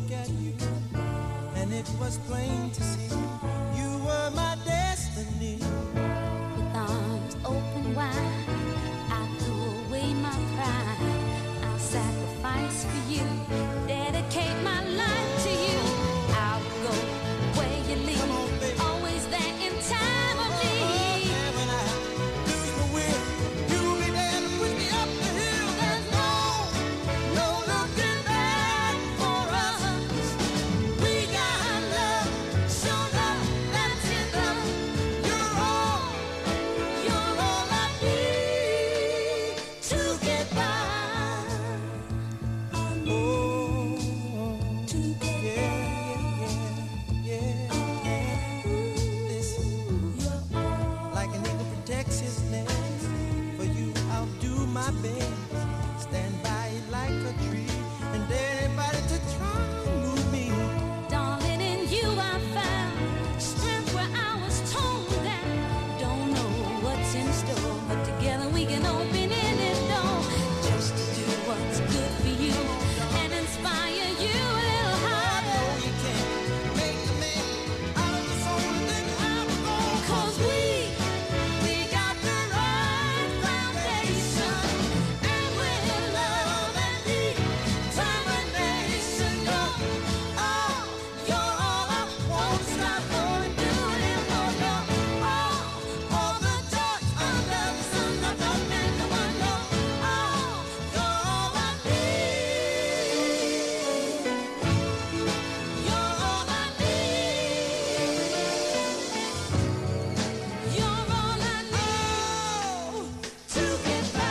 look at you, and it was plain to see you were my destiny. With arms open wide, I threw away my pride. I'll sacrifice for you, dedicate my life to you. I'll go where you lead, always there in time of need. And when I lose my will, you'll be there to push me up the hill. There's no looking back for us. We got love, show love, that's enough. You're all I need to get by. Like an eagle protects his nest, for you I'll do my best. Stand by like a tree, and anybody to try and move me. Darling, in you I found strength where I was torn down. Don't know what's in store, but together we can open any door. Just to do what's good for you and inspire you a little higher. You can't make a man out of his own, then I'm gone. 'Cause we got the right foundation, and with love and determination, you're all I won't stop going doing for you. All the dark under the sun, I don't make the one go. You're all I need. You're all I need. You're all I need to get by.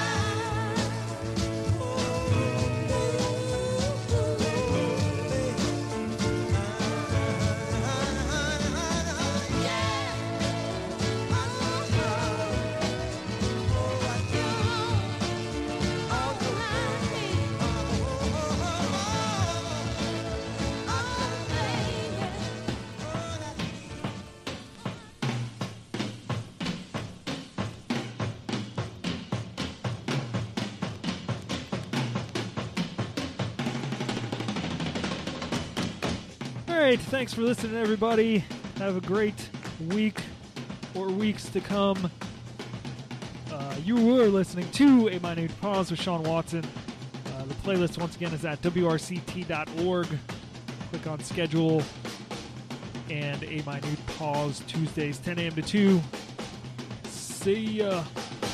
All right, thanks for listening, everybody. Have a great week or weeks to come. You were listening to A Minute Pause with Sean Watson. The playlist, once again, is at wrct.org. Click on schedule and A Minute Pause, Tuesdays, 10 a.m. to 2. See ya.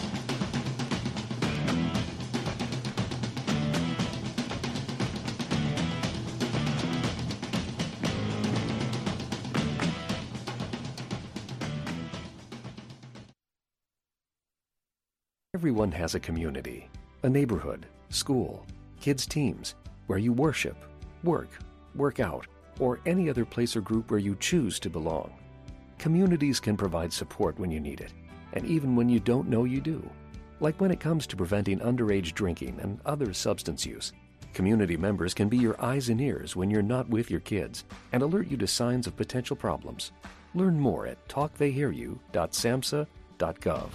Everyone has a community, a neighborhood, school, kids' teams, where you worship, work out, or any other place or group where you choose to belong. Communities can provide support when you need it, and even when you don't know you do. Like when it comes to preventing underage drinking and other substance use. Community members can be your eyes and ears when you're not with your kids and alert you to signs of potential problems. Learn more at talktheyhearyou.samhsa.gov.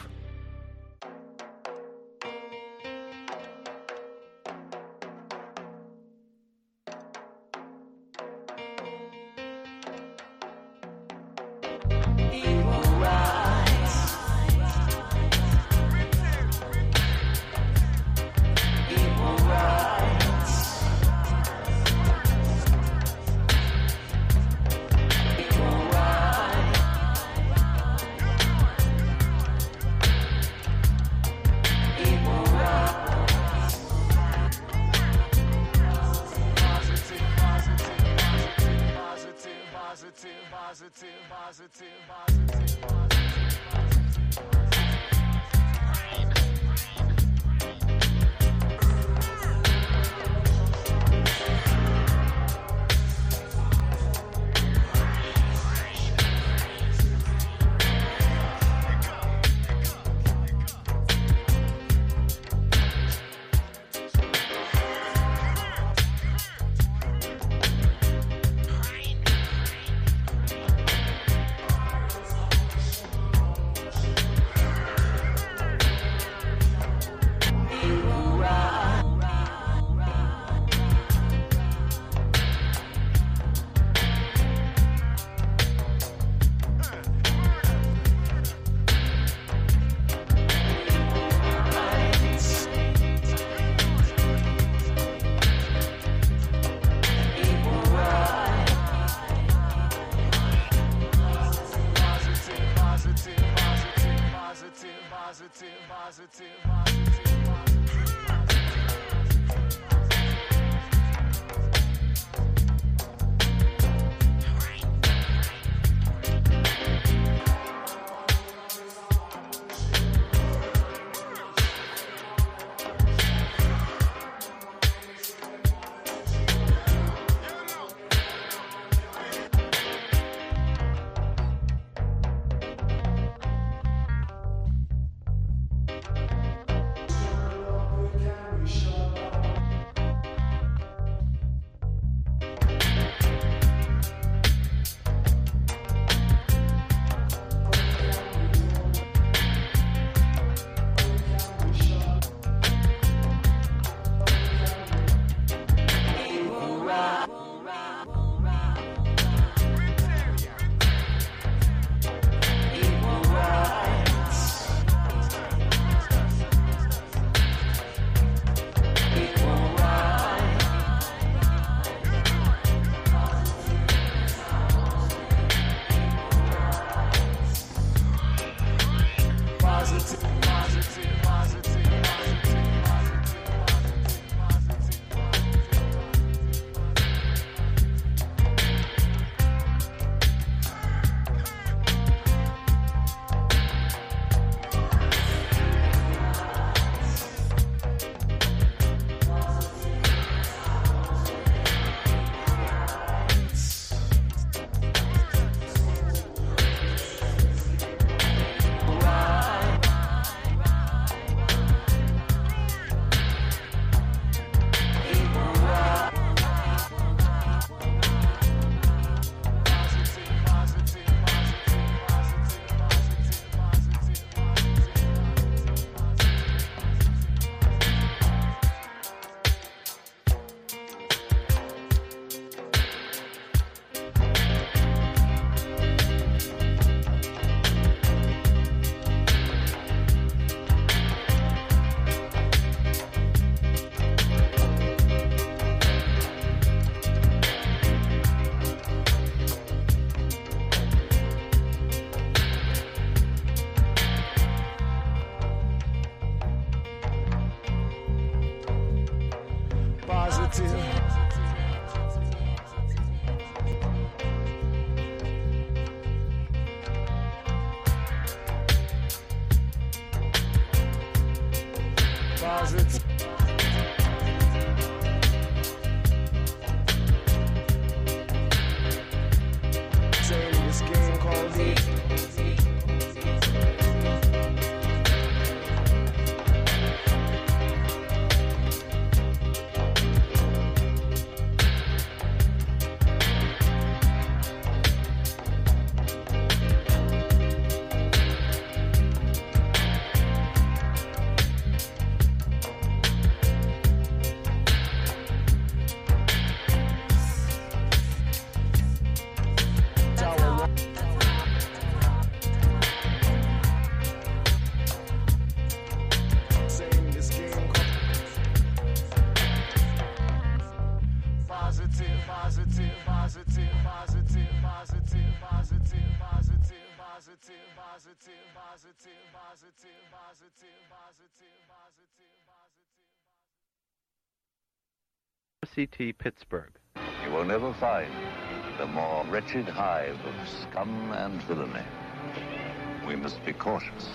RCT Pittsburgh. You will never find the more wretched hive of scum and villainy. We must be cautious.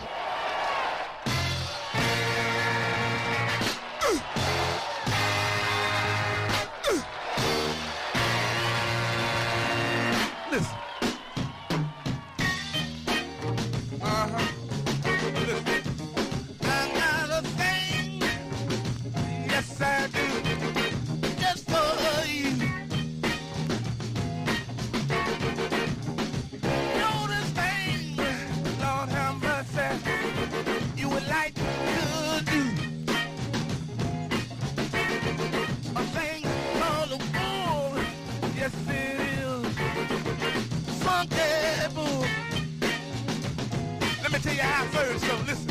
Listen. Listen. I got a thing, yes I do, just for you. Know this thing, Lord have mercy, you would like to do. A thing called a bull, yes it is. Funky bull. Let me tell you how first, so listen.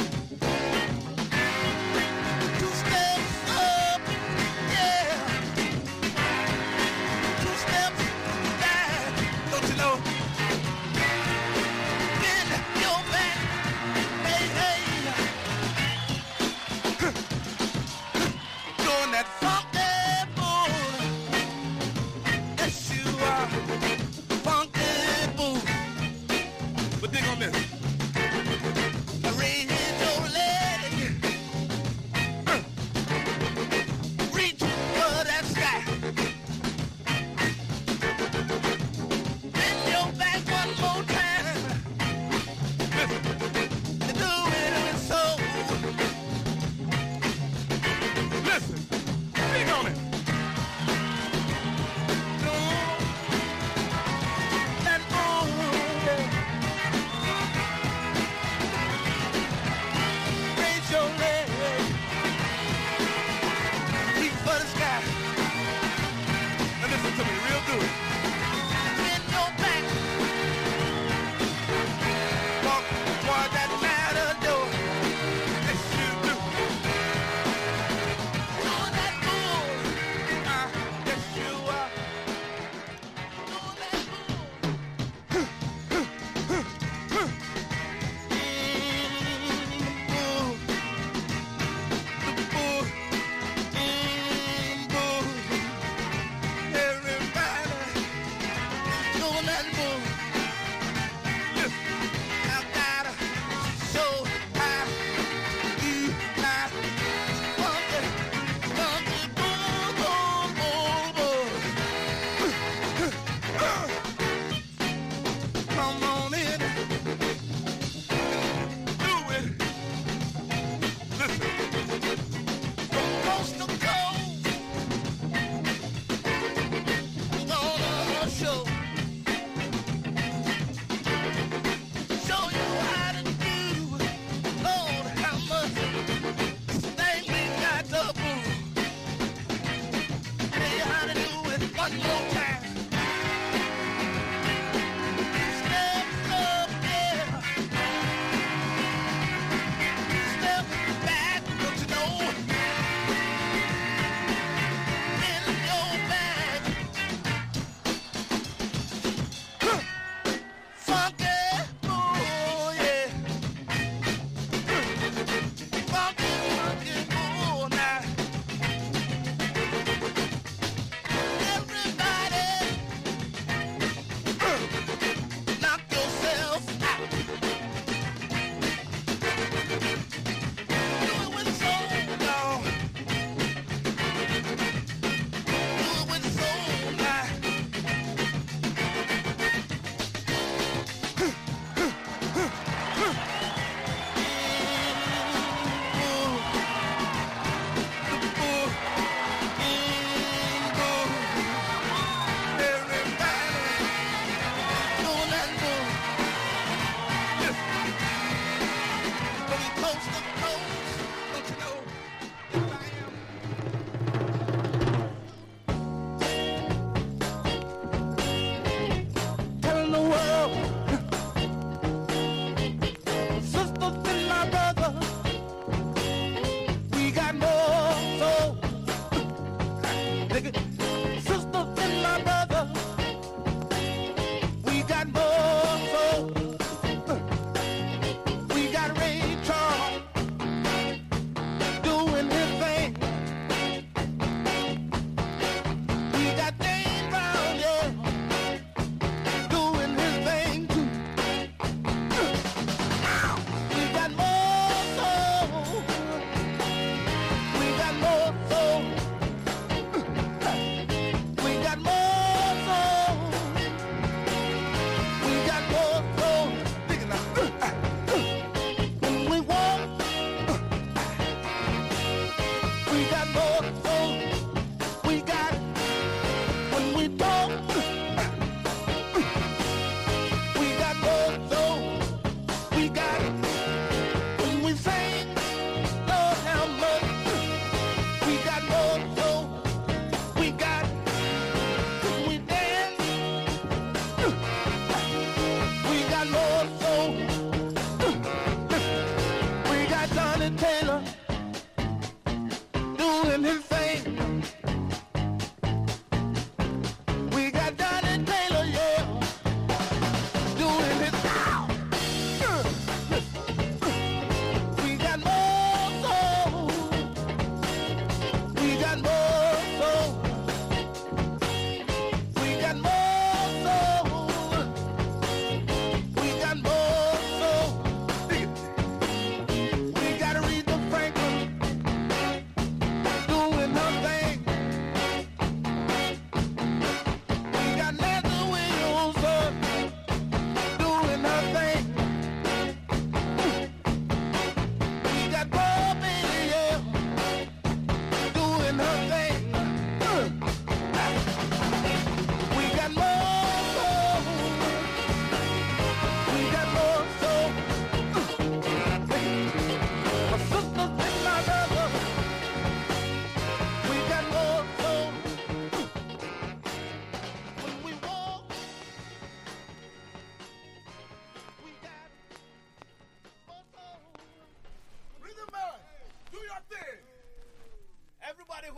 2 steps up, yeah. 2 steps down, don't you know? Bend your back, hey, hey. Doing that funky bull. Yes, you are. Funky bull. But dig on this. Raise your leg. Reach for that sky. Bend your back one more time. Listen. Do it with soul. Listen. Dig on it. That bull. Raise your leg. Reach for the sky. Now listen to me real good. Bend your back. Walk toward that matador. Yes, you do. Doing that bull. Yes, you are. Doing that bull. Come on in, do it. Listen, from coast to coast, we're gonna show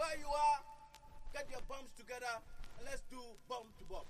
where you are, get your bums together, and let's do bum to bum.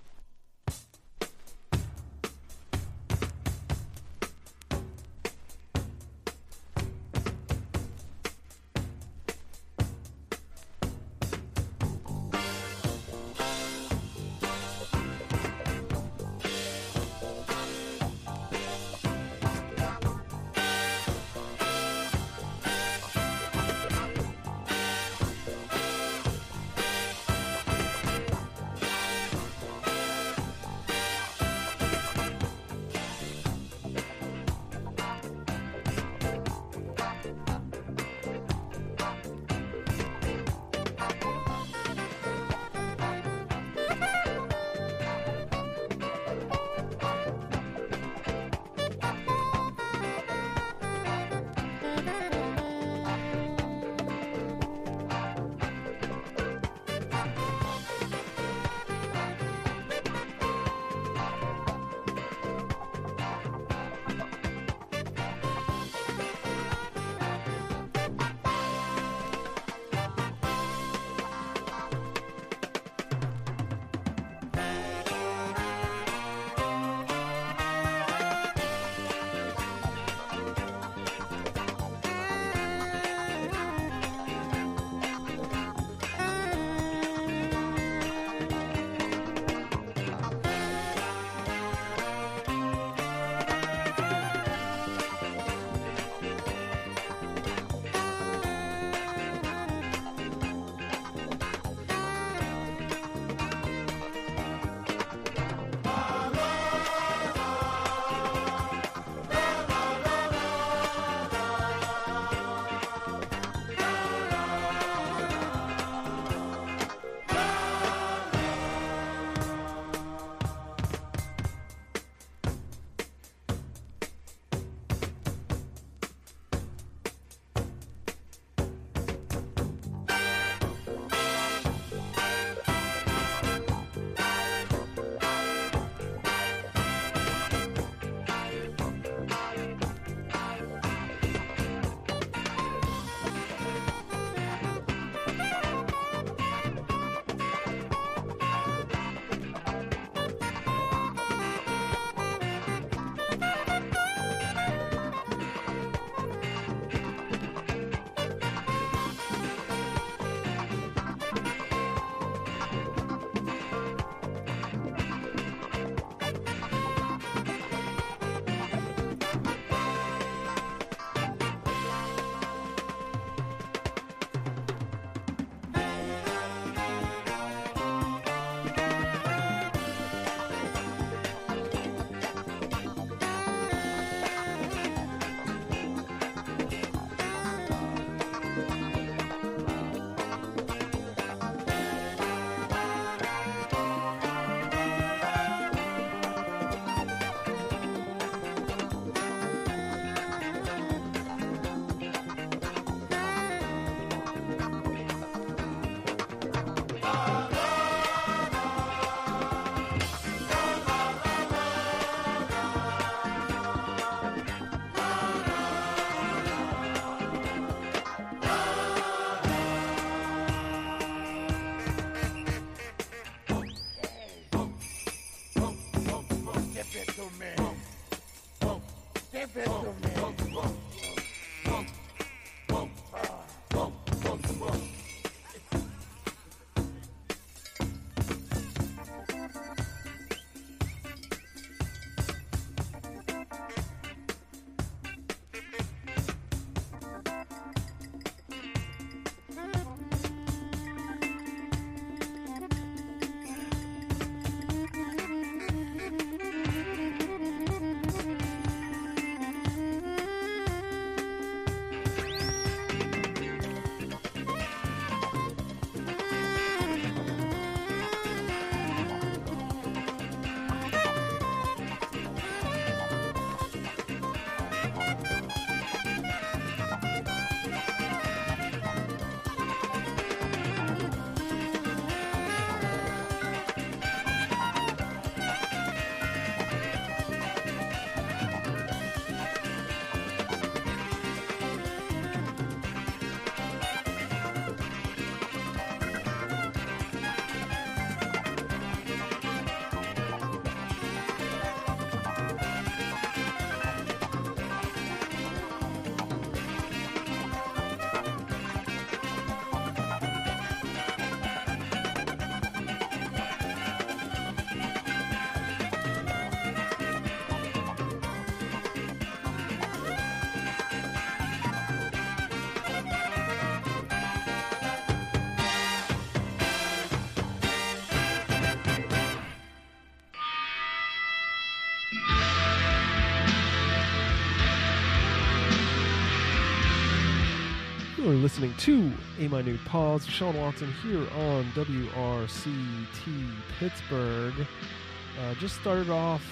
listening to A Minute Pause. Sean Watson here on WRCT Pittsburgh. Just started us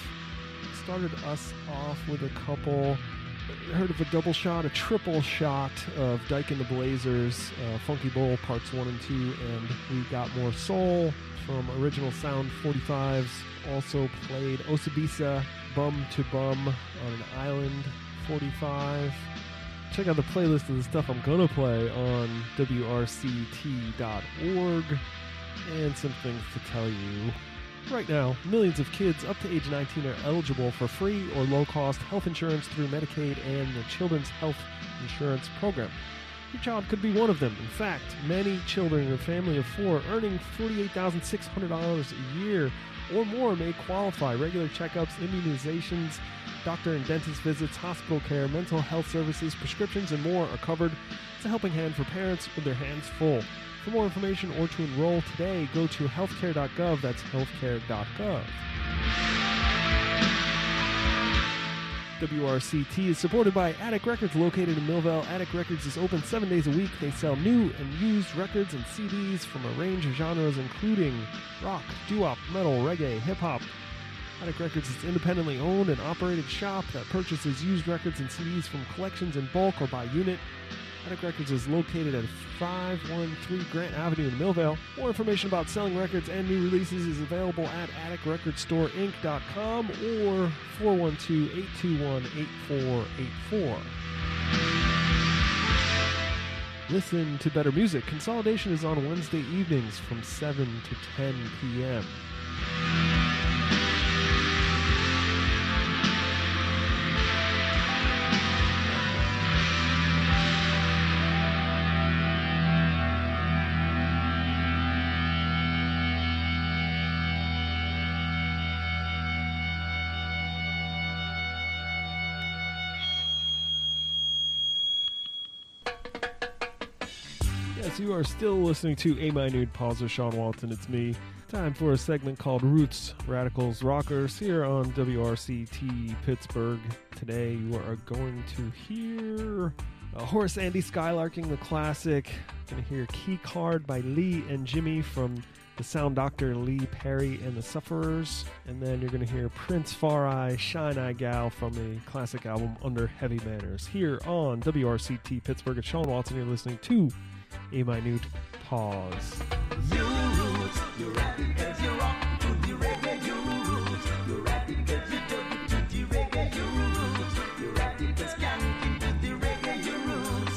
off with a couple. Heard of a double shot, a triple shot of Dyke and the Blazers, Funky Bowl Parts 1 and 2, and We Got More Soul from Original Sound 45s. Also played Osabisa, Bum to Bum on an Island 45. Check out the playlist of the stuff I'm going to play on WRCT.org, and some things to tell you. Right now, millions of kids up to age 19 are eligible for free or low-cost health insurance through Medicaid and the Children's Health Insurance Program. Your child could be one of them. In fact, many children in a family of 4 earning $48,600 a year or more may qualify. Regular checkups, immunizations, doctor and dentist visits, hospital care, mental health services, prescriptions, and more are covered. It's a helping hand for parents with their hands full. For more information or to enroll today, go to healthcare.gov. That's healthcare.gov. WRCT is supported by Attic Records, located in Millvale. Attic Records is open 7 days a week. They sell new and used records and CDs from a range of genres, including rock, doo-wop, metal, reggae, hip-hop. Attic Records is independently owned and operated shop that purchases used records and CDs from collections in bulk or by unit. Attic Records is located at 513 Grant Avenue in Millvale. More information about selling records and new releases is available at atticrecordstoreinc.com or 412-821-8484. Listen to better music. Consolidation is on Wednesday evenings from 7 to 10 p.m. You are still listening to A Minute Pause with Sean Walton. It's me. Time for a segment called Roots, Radicals, Rockers here on WRCT Pittsburgh. Today you are going to hear Horace Andy Skylarking the classic. Going to hear Key Card by Lee and Jimmy from the Sound Doctor, Lee Perry and the Sufferers. And then you're going to hear Prince Far Eye, Shine Eye Gal from the classic album Under Heavy Banners here on WRCT Pittsburgh. It's Sean Watson. You're listening to A Minute Pause. You roots, you rap because you rock to the reggae. You roots, you rap because you dub to the reggae. You roots, you rap because skanking to the reggae. You roots,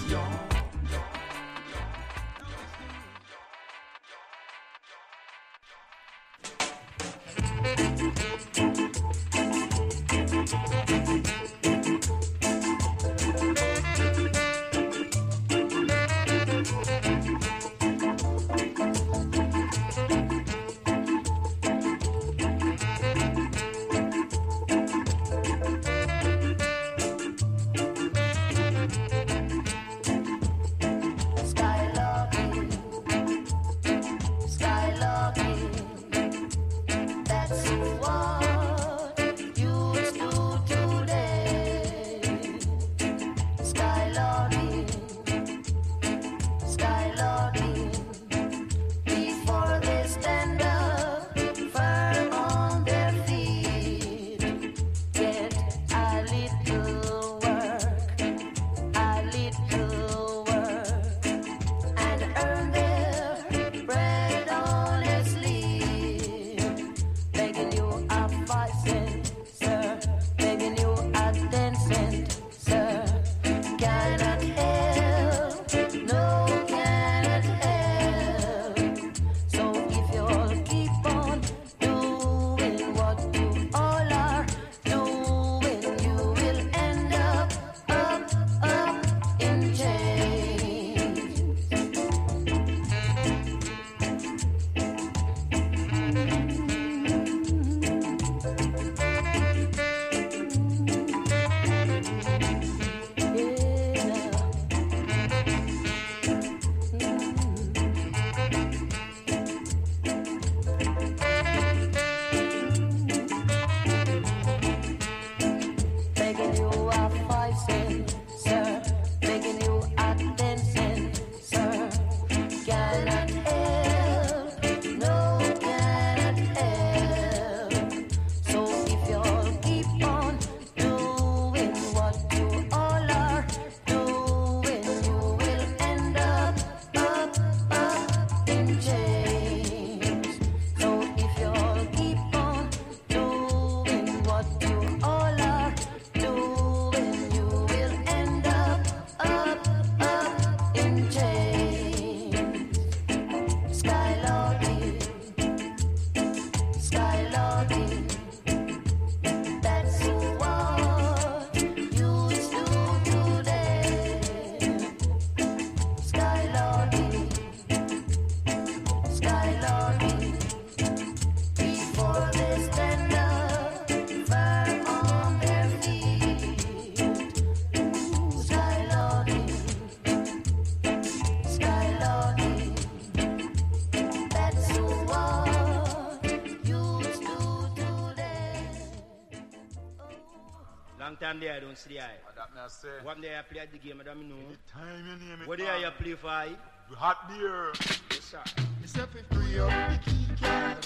Long time there I don't see the eye. That me I say. What day I play at the game, I don't know. Time you name it. What day you play for I? Hot beer. Yes, sir. Myself if free up the key card.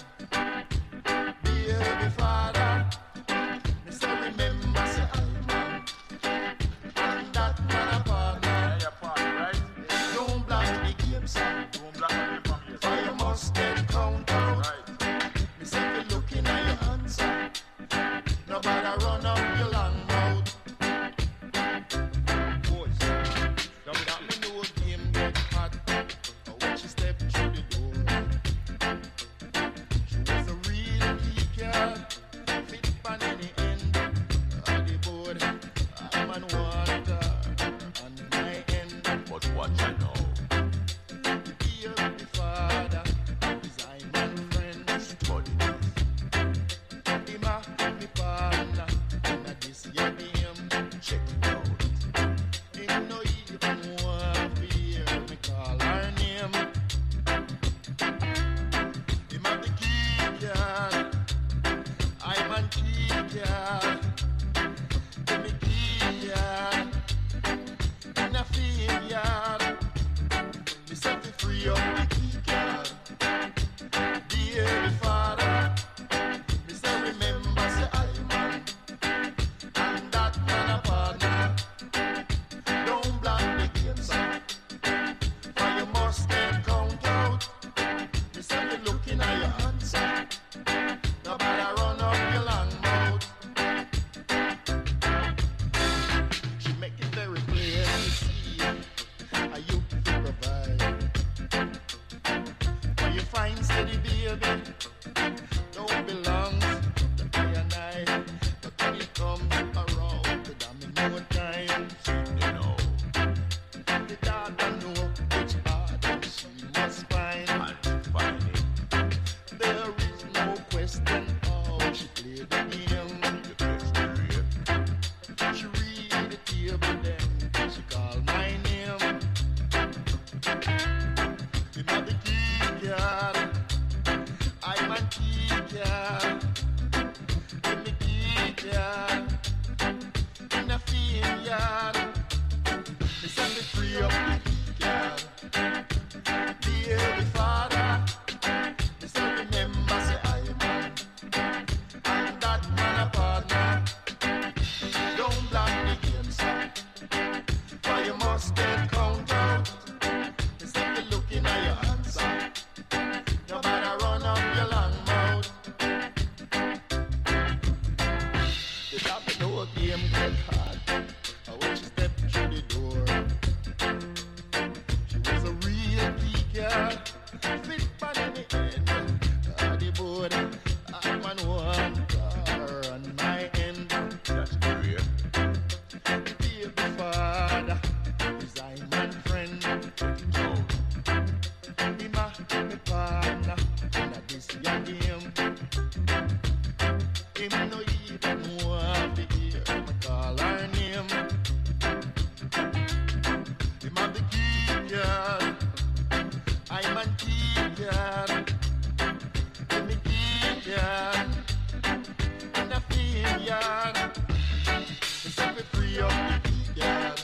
Dear Father, me say remember say I man, and that man a partner. Yeah, your partner, right? Don't block the game, son. Don't block me from here. For you must get count out. Right. Me say you looking at your answer. Nobody run up your long mouth. Boys. That me know game get hot. When she step through the door, she was a real key card. Fit pan any end of the board. I'm on water on my end. But what you know? Dear the Father, is I my friend. Study Him a me partner. And a this year game. check it out. Him no even want to hear me call her name. Him have the key card. I'm on key card. Give me key card. In a field yard. Me set me free up the key card. Dear Father, me say remember say I man, and that man a partner. Don't block the game, son. For you must get count out. Me say me looking at your answer. Nobody run up your long mouth. She make it very clear to see how you can provide. When you find steady baby, don't belong to I and I. But when it comes around, the damn no time. You know. The daughter know which part she must find. And find it. There is no question how she played the game. You test the rate. She read the table then she called my name. Him have the key card. I'm on key card. Give me key card. In the field yard. Me set me free up the key card. Dear Father, me say remember say I man, and that man a partner. Don't block the game, son. For you must get count out. Me say me looking at your answer. Nobody run up your long mouth. The doctor know a game get hard. When she stepped through the door, she was a real key card. Fit pan in the end of the board. I'm on one car on my end. That's the rate. Dear Father, is I my friend. Him a me partner in a this young game. Him no even want to hear me call her name. Him have the key card. I'm on key card. Give me key card. In the field yard. Me set me free up the key card.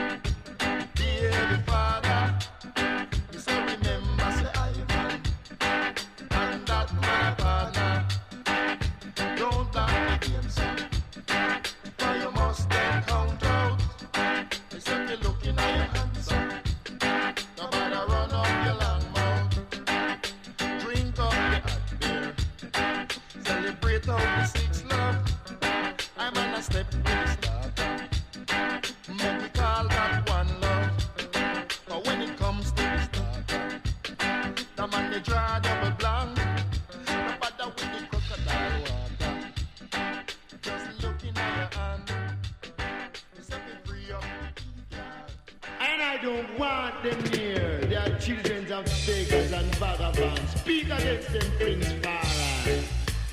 Dear Father, me say remember say I man, and that my partner. Don't block the game, son. For you must get count out. Me say me looking at your answer. Nobody run up your long mouth. Drink up the hot beer. Celebrate out the six love. I'm on a step to the starter. Make me call that one love. But when it comes to the starter, the man they draw double blank. No bother with the crocodile water. Just looking at your hand. Me set me free up the key card. And I don't want them near. They are children of beggars and vagabonds. Speak against them, Prince Farah.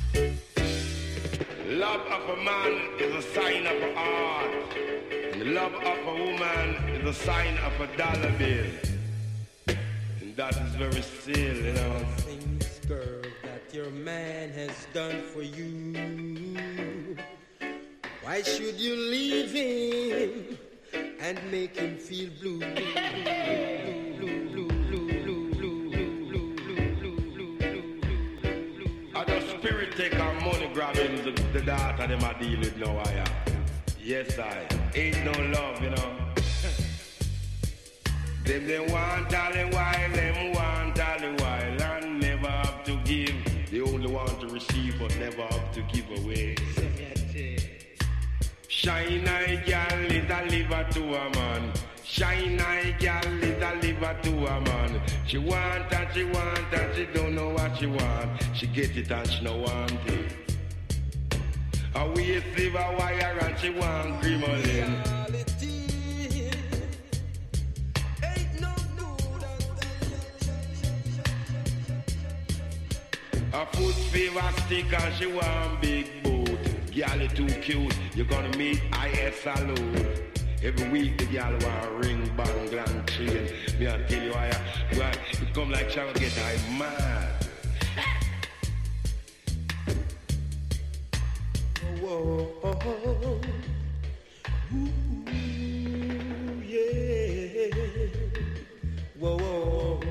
Love of a man is a sign of a heart. And the love of a woman is a sign of a dollar bill. And that is very still, you know. Things, girl, that your man has done for you. Why should you leave him and make him feel blue? The spirit take our money grabbing the daughter them I deal with now I am. Yes I ain't no love, you know. Them want all the while, them want all the while and never have to give. They only want to receive but never have to give away. Shine eye girl, it a liver to a man. Shine eye girl, it a liver to a man. She want and she want and she don't know what she want. She get it and she no want it. A waist liver wire and she want cremolin. A foot fever stick and she want big boot. Girl is too cute, you're gonna meet IS alone. Every week the girl want ring, bang, glam, chain. Me I tell you why it come like she get I mad. Whoa, oh, oh. Ooh, yeah. Whoa, whoa.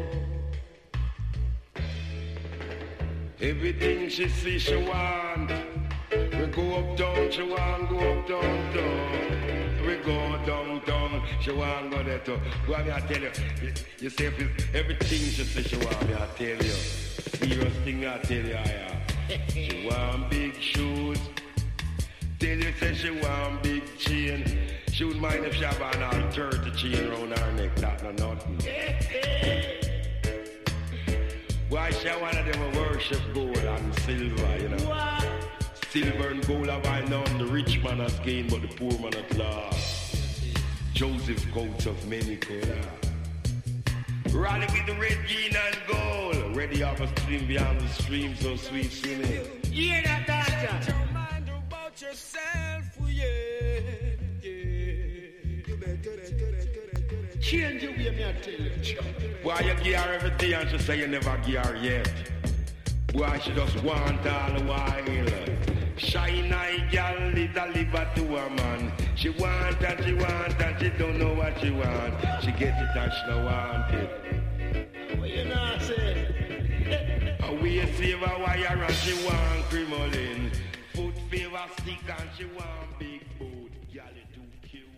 Everything she see she want. We go uptown, she want go up downtown. We go downtown, she want go there too. Go on, me I tell you. You see everything she see she want, me I tell you. Serious thing I tell you, yeah. She want big shoes. Tell you say she want big chain. She wouldn't mind if she have an all 30 chain round her neck. That no nothing. Why she one of them worship gold and silver, you know. What? Silver and gold have I known. The rich man has gained, but the poor man at lost. Joseph coats of many colors. Rally with the red, green and gold. Ready up a stream beyond the stream, so sweet swimming. Yeah, that doctor. Yourself, yeah, yeah. You better change your way, me I tell you. Why you give her everything and she say you never give her yet? Why she just want all the while? Shine eye girl, it a liver to a man. She want and she want and she don't know what she want. She get it and she don't want it. What you not say? A waist favor wire and she want cremolin. Foot favor stick and she want big boot. Girl, it too cute.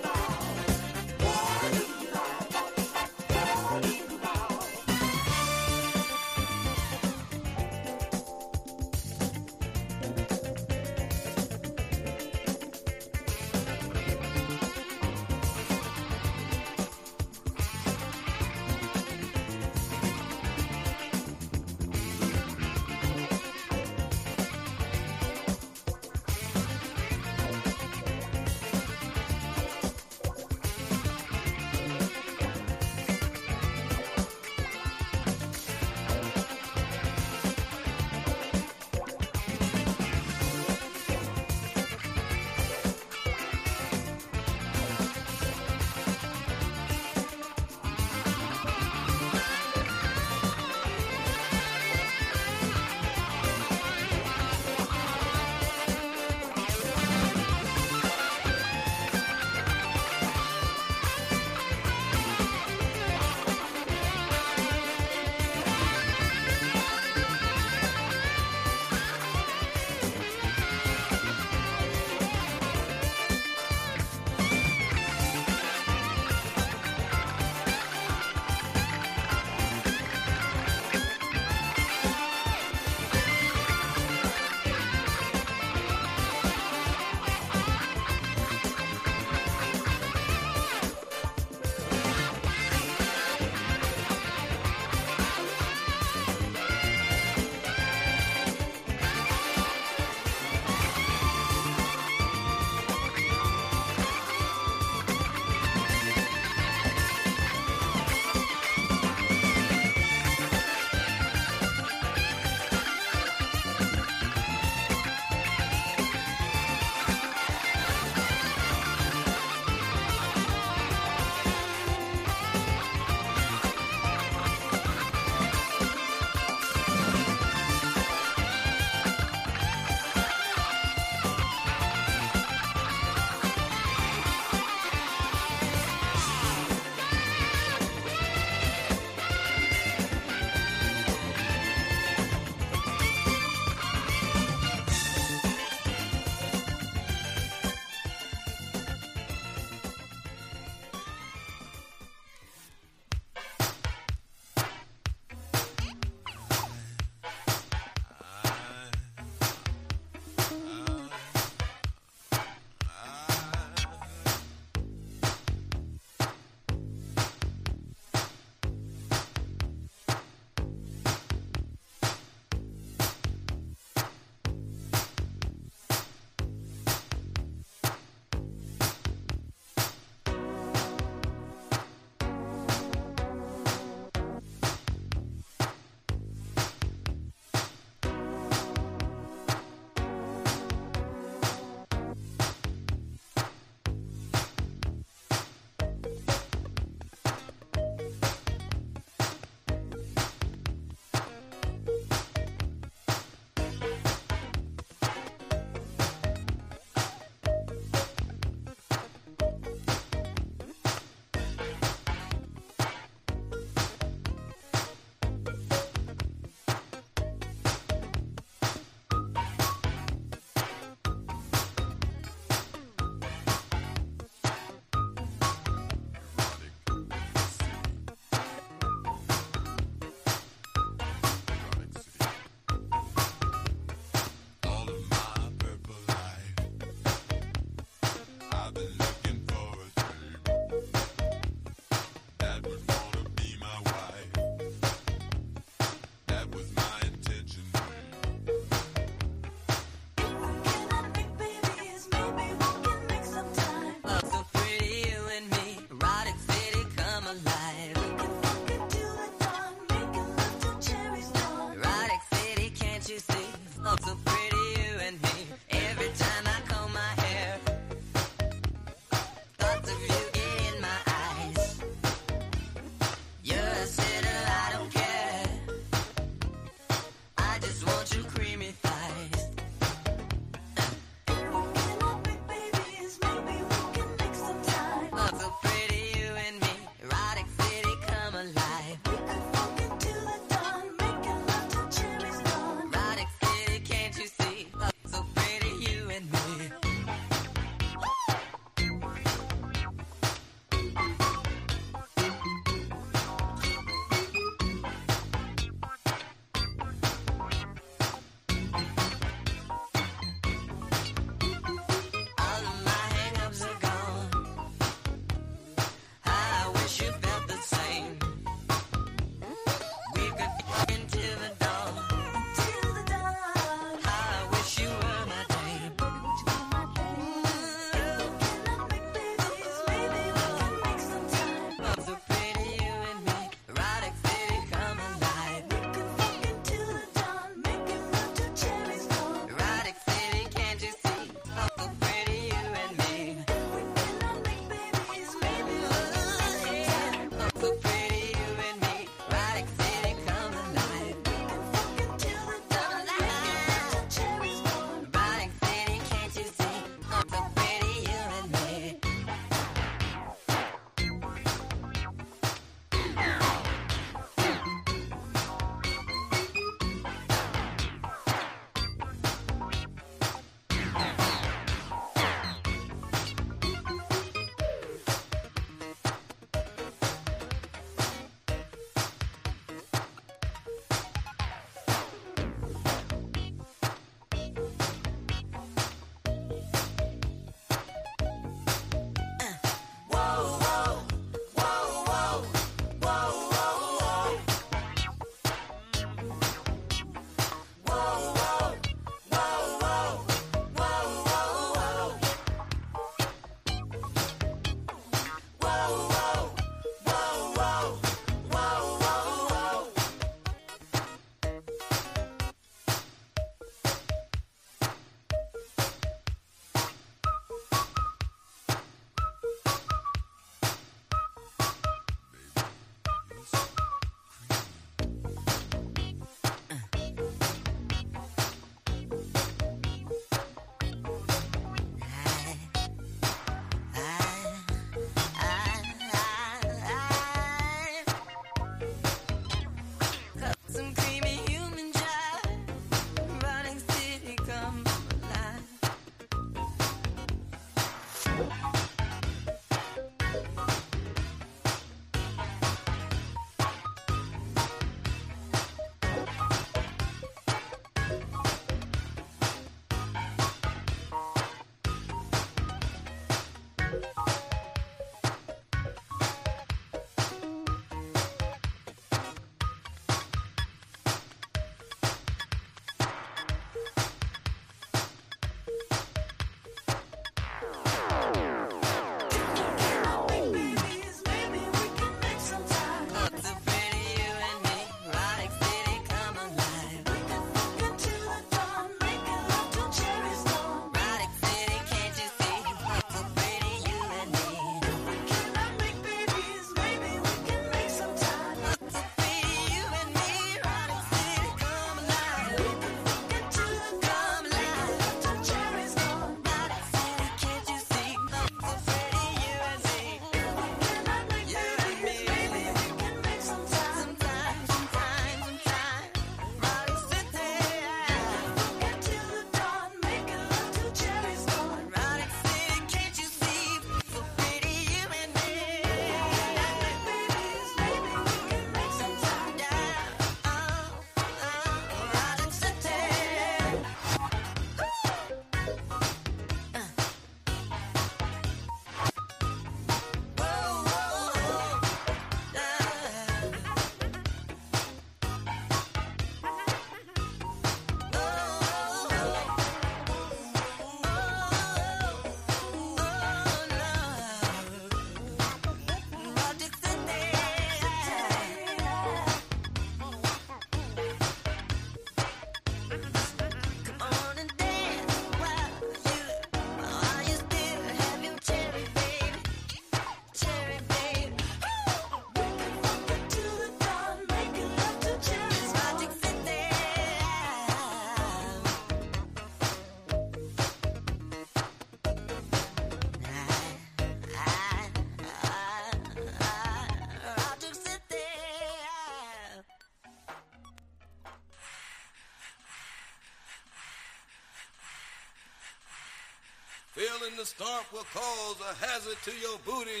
the stomp will cause a hazard to your booty.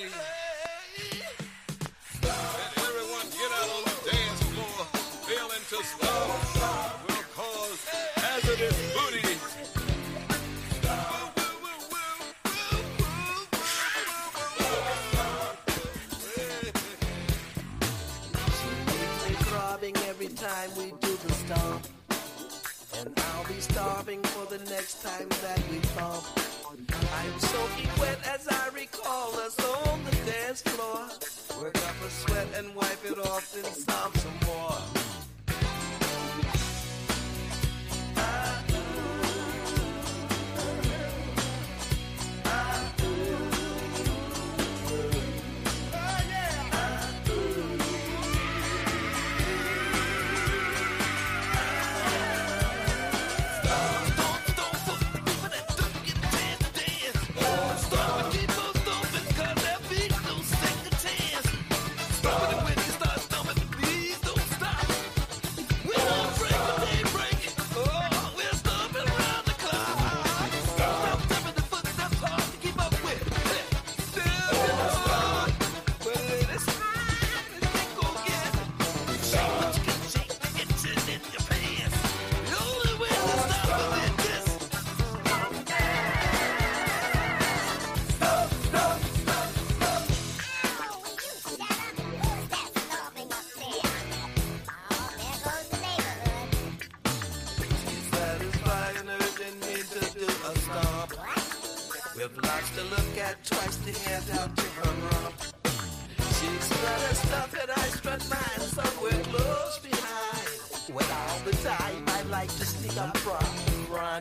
And everyone get out on the dance floor. Failing to stomp will cause hazardous booty. Every time we do the stomp, and I'll be starving for the next time that we thump. I'm soaking wet as I recall us on the dance floor. Work up a sweat and wipe it off, then stomp some more. With lots to look at, twice to hand out to her rump. She strut her stuff and I strut mine somewhere close behind. When all the time I like to sneak up front.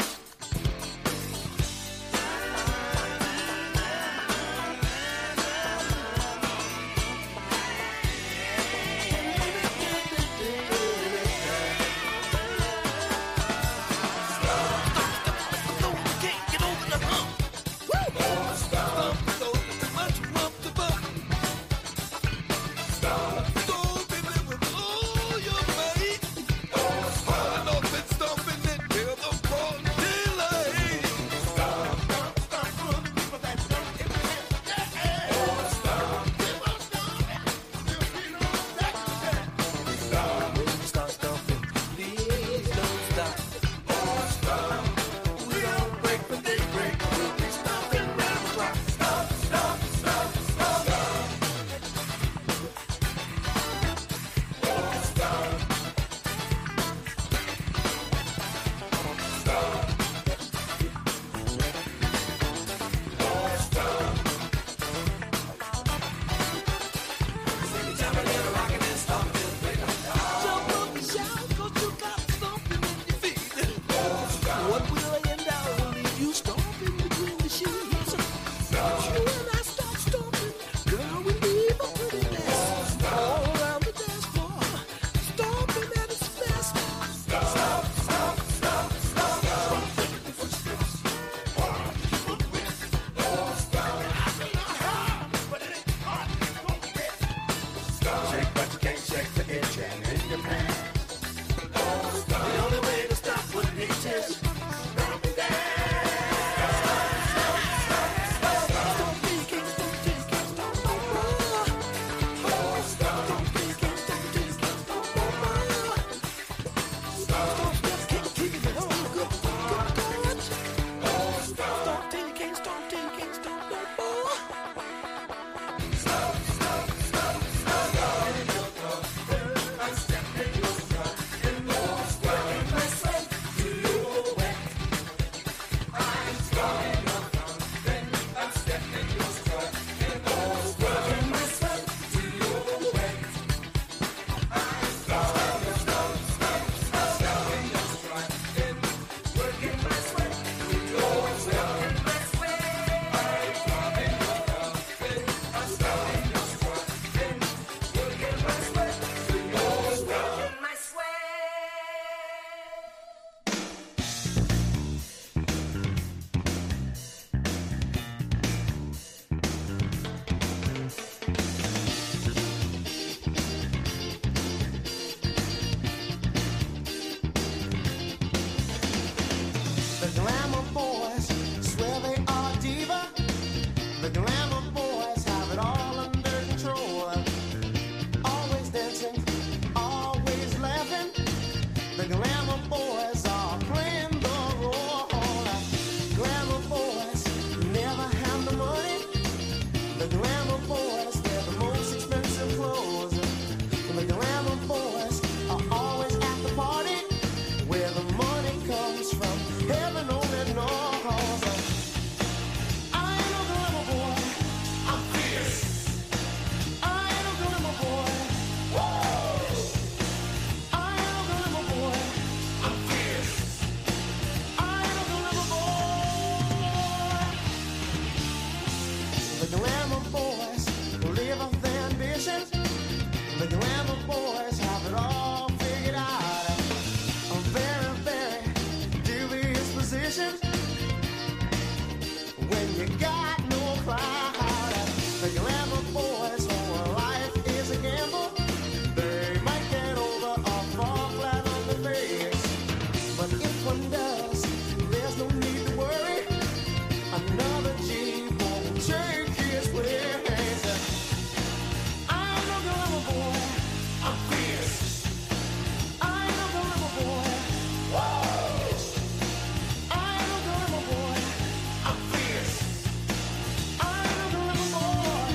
Stomping it till the The glamour boys are playing the role. Glamour boys never have the money. The glamour boys wear the most expensive clothes. The glamour boys are always at the party where the money comes from. Heaven only knows. I ain't no glamour boy. I'm fierce. I ain't no glamour boy. Whoa! I ain't no glamour boy. I'm fierce. I ain't no glamour boy. The glamour boys live off their ambitions. The glamour boys have it all figured out. A very, very dubious position when you got no clout. The glamour boys know life is a gamble. They might get over or fall flat on the face. But if one does, there's no need to worry. Another G won't take his place. I'm no glamour boy. I'm fierce. I'm no glamour boy. Whoa! I'm no glamour boy. I'm fierce. I'm no glamour boy.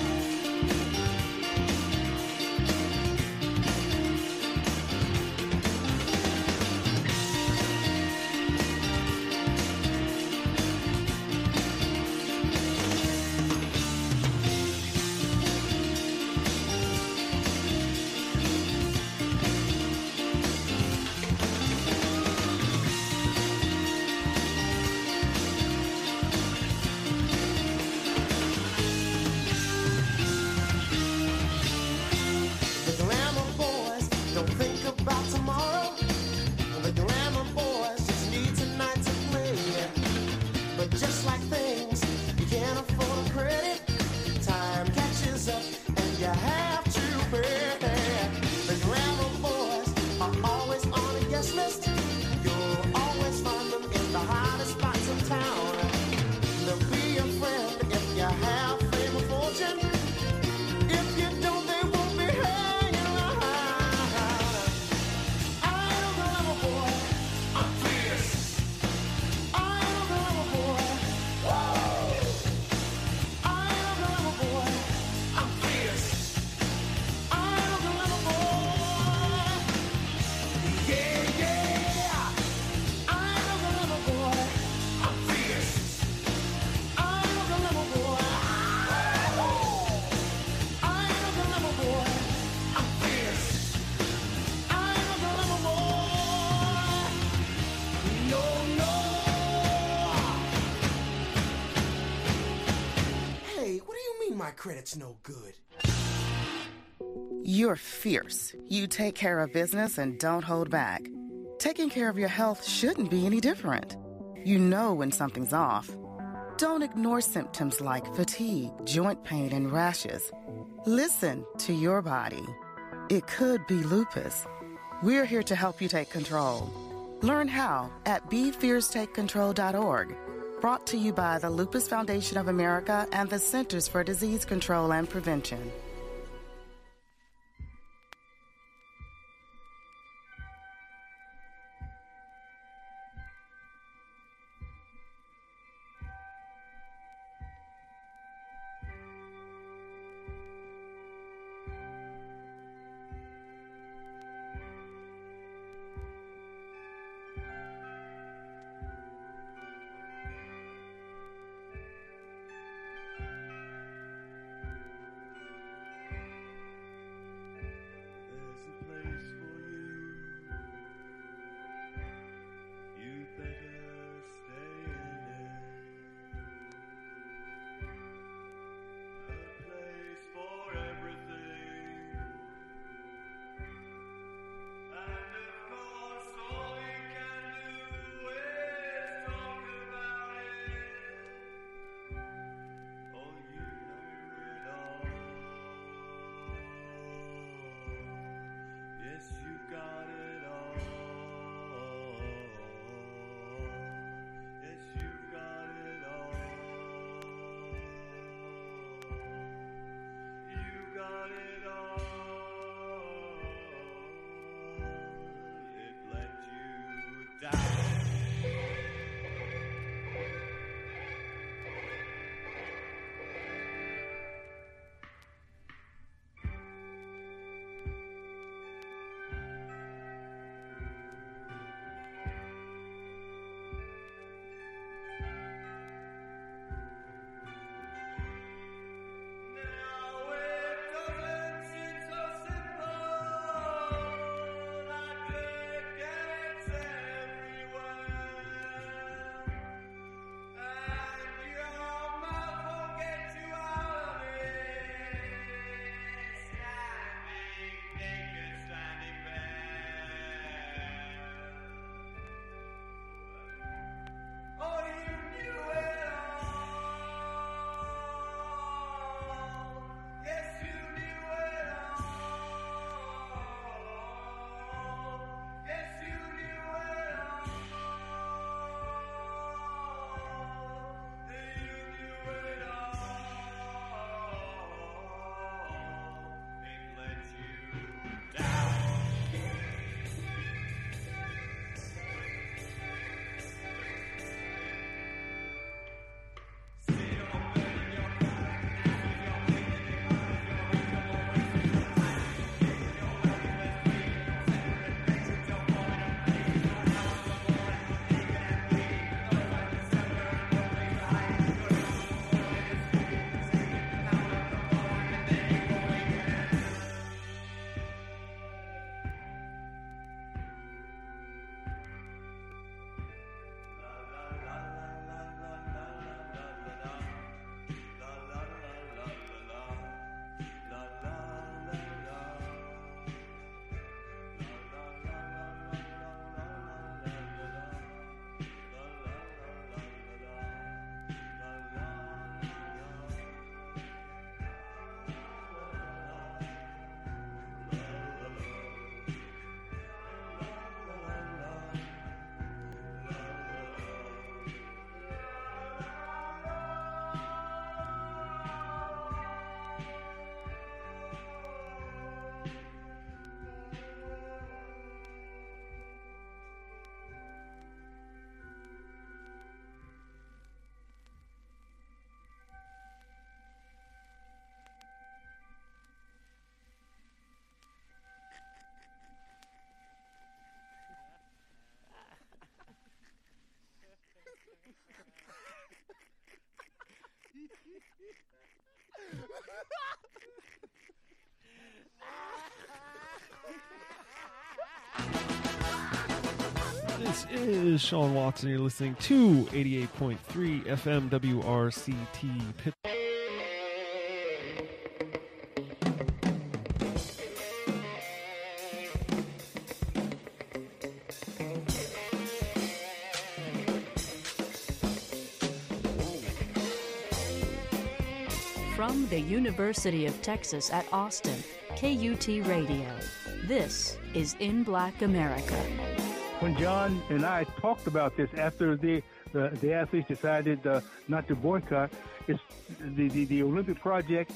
The glamour boys don't think about tomorrow. The glamour boys just need tonight to play. But just like things, you can't afford a credit. Time catches up and you have to pay. The glamour boys are always on a guest list. You'll always find them in the hottest spots in town. They'll be your friend if you have fame or fortune. If you don't, they won't be hanging around. I ain't no glamour boy. I'm fierce. I ain't no glamour boy. Whoa! I ain't no glamour boy. I'm fierce. I ain't no glamour boy. Yeah, yeah. I ain't no glamour boy. I'm fierce. I ain't no glamour boy. I ain't no glamour boy. I'm fierce. I ain't no glamour boy. No, no. Hey, what do you mean my credit's no good? You're fierce. You take care of business and don't hold back. Taking care of your health shouldn't be any different. You know when something's off. Don't ignore symptoms like fatigue, joint pain, and rashes. Listen to your body. It could be lupus. We're here to help you take control. Learn how at BeFierceTakeControl.org. Brought to you by the Lupus Foundation of America and the Centers for Disease Control and Prevention. This is Sean Watson. You're listening to 88.3 FM WRCT Pitt. From the University of Texas at Austin, KUT Radio. This is In Black America. When John and I talked about this after the athletes decided not to boycott, it's the Olympic project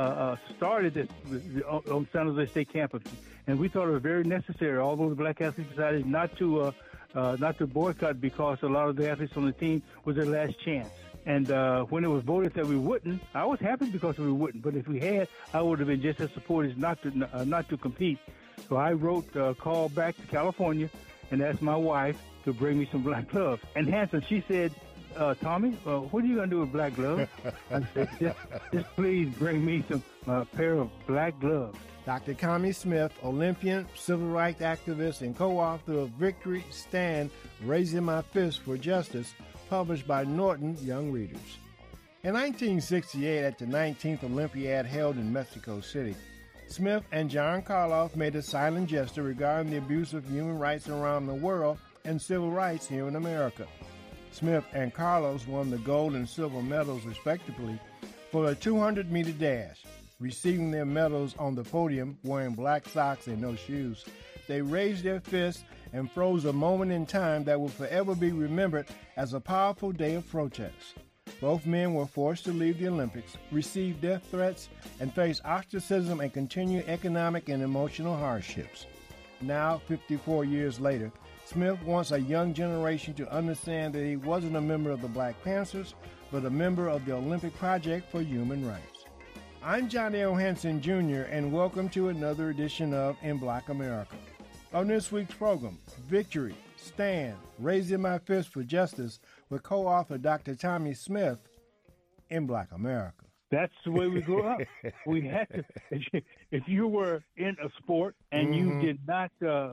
started on San Jose State campus, and we thought it was very necessary. All those black athletes decided not to boycott because a lot of the athletes on the team was their last chance. And when it was voted that we wouldn't, I was happy because we wouldn't. But if we had, I would have been just as supportive not to compete. So I wrote a call back to California and asked my wife to bring me some black gloves. And Hanson, she said, Tommy, what are you going to do with black gloves? I said, just please bring me some pair of black gloves. Dr. Tommy Smith, Olympian, civil rights activist, and co-author of Victory, Stand, Raising My Fist for Justice, published by Norton Young Readers. In 1968, at the 19th Olympiad held in Mexico City, Smith and John Karloff made a silent gesture regarding the abuse of human rights around the world and civil rights here in America. Smith and Karloff won the gold and silver medals, respectively, for a 200-meter dash. Receiving their medals on the podium, wearing black socks and no shoes, they raised their fists and froze a moment in time that will forever be remembered as a powerful day of protest. Both men were forced to leave the Olympics, receive death threats, and face ostracism and continued economic and emotional hardships. Now, 54 years later, Smith wants a young generation to understand that he wasn't a member of the Black Panthers, but a member of the Olympic Project for Human Rights. I'm Johnny O. Hanson, Jr., and welcome to another edition of In Black America. On this week's program, Victory, Stand, Raising My Fist for Justice, with co-author Dr. Tommy Smith, In Black America. That's the way we grew up. We had to. If you were in a sport and you did not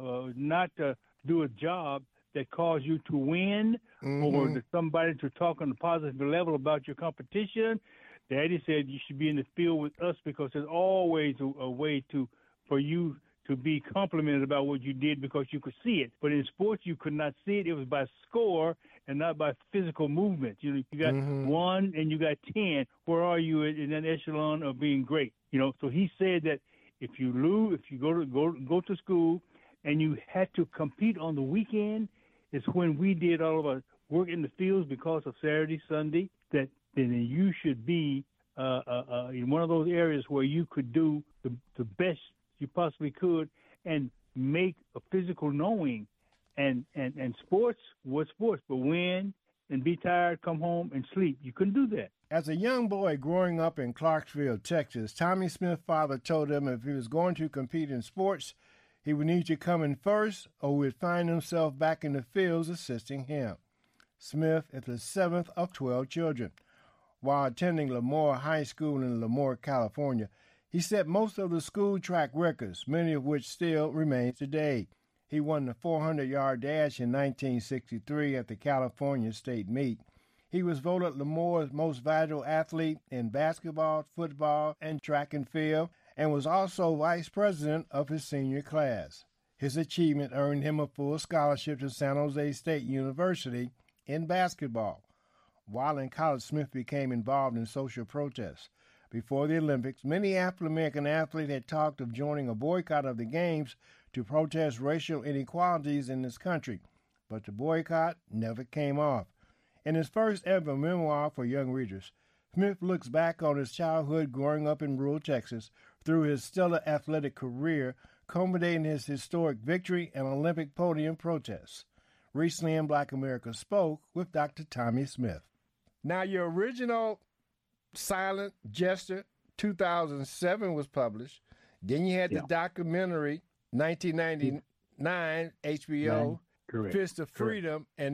do a job that caused you to win, or to somebody to talk on a positive level about your competition, Daddy said you should be in the field with us because there's always a way for you to be complimented about what you did because you could see it. But in sports, you could not see it. It was by score and not by physical movement. You got 1 and you got 10. Where are you in that echelon of being great? So he said that if you lose, if you go to school and you had to compete on the weekend, it's when we did all of our work in the fields because of Saturday, Sunday, that then you should be in one of those areas where you could do the best you possibly could and make a physical knowing. And sports was sports, but win and be tired, come home and sleep. You couldn't do that. As a young boy growing up in Clarksville, Texas, Tommy Smith's father told him if he was going to compete in sports, he would need to come in first or would find himself back in the fields assisting him. Smith is the 7th of 12 children. While attending Lemoore High School in Lemoore, California, he set most of the school track records, many of which still remain today. He won the 400-yard dash in 1963 at the California State Meet. He was voted Lemoore's most valuable athlete in basketball, football, and track and field, and was also vice president of his senior class. His achievement earned him a full scholarship to San Jose State University in basketball. While in college, Smith became involved in social protests. Before the Olympics, many African-American athletes had talked of joining a boycott of the Games to protest racial inequalities in this country, but the boycott never came off. In his first ever memoir for young readers, Smith looks back on his childhood growing up in rural Texas through his stellar athletic career, culminating his historic victory and Olympic podium protests. Recently in Black America spoke with Dr. Tommy Smith. Now, your original silent gesture, 2007, was published. Then you had the documentary, 1999, HBO, Fist of Freedom, and